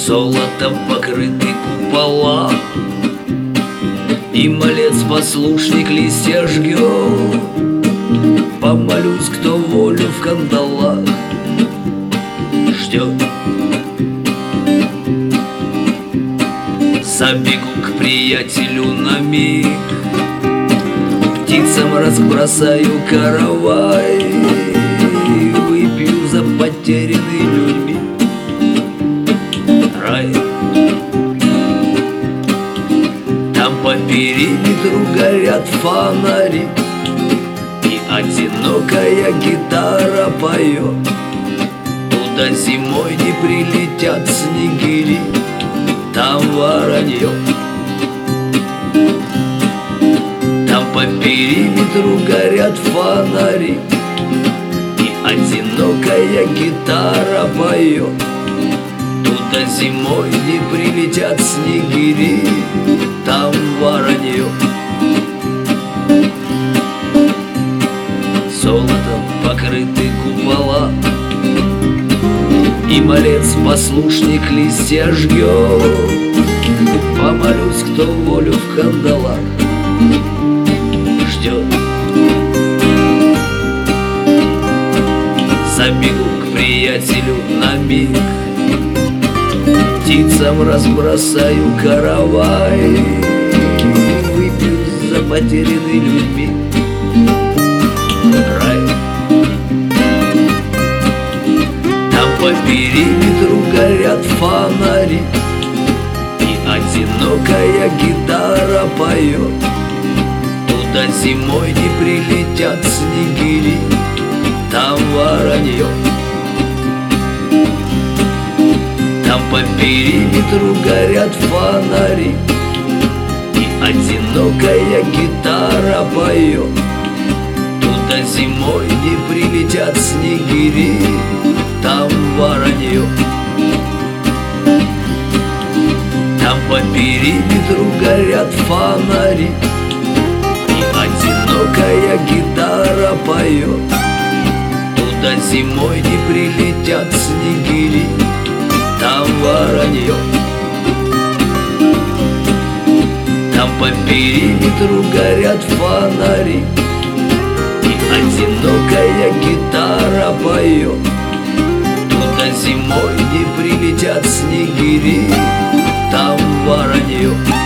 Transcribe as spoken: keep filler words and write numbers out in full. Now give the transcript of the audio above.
Золотом покрыты купола, и малец послушник листья жгет. Помолюсь, кто волю в кандалах ждет. Забегу к приятелю на миг, птицам разбросаю каравай, выпью за потерянный людьми рай. Там по периметру горят фонари, и одинокая гитара поет. Туда зимой не прилетят снегири, там воронье. Там по периметру горят фонари, и одинокая гитара поет. Туда зимой не прилетят снегири, там воронье. Золотом покрыты купола, и малец послушник листья жгет. Помолюсь, кто волю в кандалах ждет. Забегу к приятелю на миг, птицам разбросаю каравай, выпью за потерянный людьми рай. Там по периметру горят фонари, и одинокая гитара поет. Туда зимой не прилетят снегири, там воронье. Там по периметру горят фонари, и одинокая гитара поет. Туда зимой не прилетят снегири, там воронье. Там по периметру горят фонари, и одинокая гитара поет. Туда зимой не прилетят снегири, там воронье. Там по периметру горят фонари, и одинокая гитара поет. Туда зимой не прилетят снегири, там воронье.